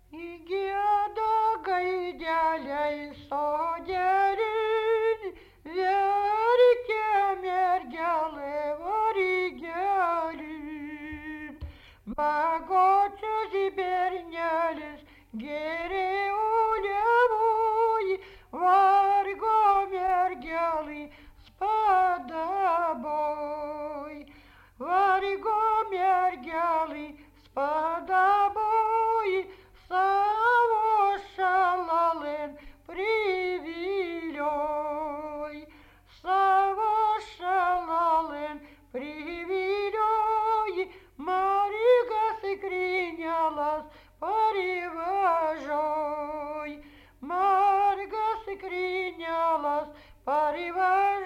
Gieda gaideliai sodelin, verkia mergelė varigelin. Bagočius bernelis geriai uliavoj, vargo mergelai spadaboj. Vargo mergelai spadaboj, savo šalalin privilioj. Savo šalalin privilioj, Marigas krynelas parivažoj. Margas krynelas parivažoj.